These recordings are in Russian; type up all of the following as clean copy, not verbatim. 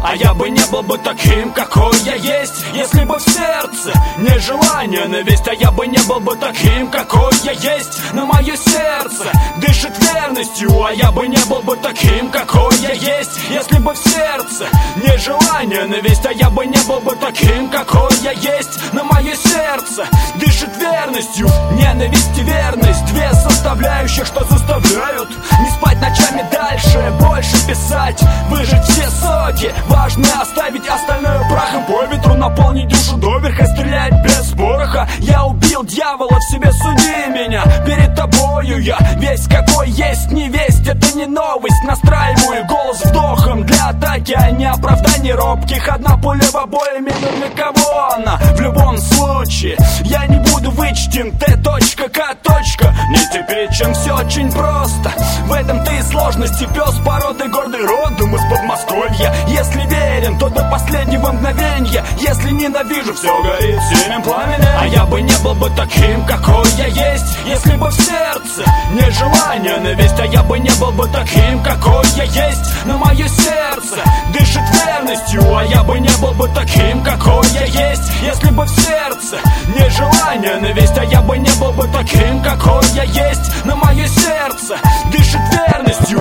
А я бы не был бы таким, какой я есть, если бы в сердце не желание, ненависть. А я бы не был бы таким, какой я есть, но мое сердце дышит верностью. А я бы не был бы таким, какой я есть, если бы в сердце не желание, ненависть. А я бы не был бы таким, какой я есть, но мое сердце дышит верностью. Ненависть и верность — две составляющих, что заставляют не спать ночами, дальше больше писать, выжать все соки. Важно оставить остальное прахом по ветру, наполнить душу доверха, стрелять без пороха. Я убил дьявола в себе, суди меня. Перед тобою я весь какой есть, не весть, это не новость. Настраиваю голос вдохом для атаки, а не оправданий робких. Одна пуля в обоими, но для кого она? В любом случае я не буду вычтен. Т.К. Не типичен, все очень просто. В этом-то и сложности. Пес породы гордый, родом из Подмосковья. Если верен, то до последнего мгновенья. Если ненавижу, все горит синим пламенем. А я бы не был бы таким, какой я есть, если бы в сердце не желание, ненависть. А я бы не был бы таким, какой я есть, но мое сердце дышит верностью. А я бы не был бы таким, какой я есть, если бы в сердце не желание, ненависть. А я бы не был бы таким, какой я есть, но мое сердце дышит верностью.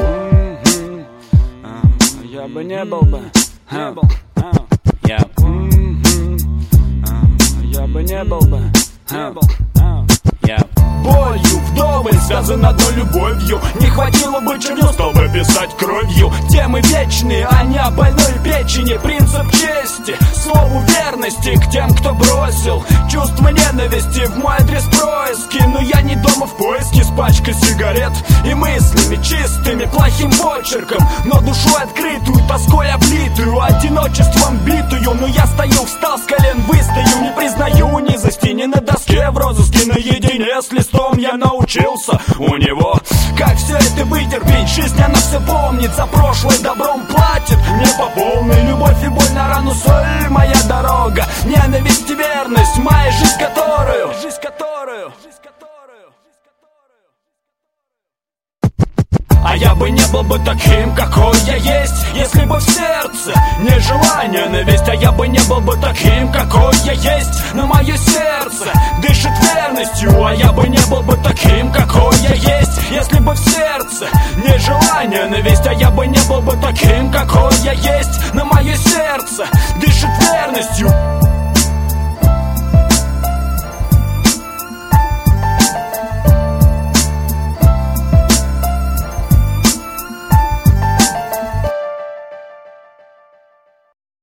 Я бы не был бы, я бы не был бы, болью вдоволь связан одной любовью. Не хватило бы чернил, стал бы писать кровью. Темы вечные, а не о больной печени. Принцип чести, слову верности к тем, кто бросил чувство ненависти в мой адрес происки. Но я не дома в поиске с пачкой сигарет и мыслями чистыми, плохим почерком, но душой открытую, тоской облитую, одиночеством битую. Но я стою, встал с колен, выстою, не признаю низости, не на доске в розыске, наедине с листом я научился у него, как все это вытерпеть. Жизнь, она все помнит, за прошлое добром платит мне по полной. Любовь и боль на рану, соль моя дорога, ненависть и верность, моя жизнь, которую А я бы не был бы таким, какой я есть, если бы в сердце не желание, ненависть. А я бы не был бы таким, какой я есть, но мое сердце дышит верностью. А я бы не был бы таким, какой я есть, если бы в сердце не желание, ненависть. А я бы не был бы таким, какой я есть, но мое сердце дышит верностью.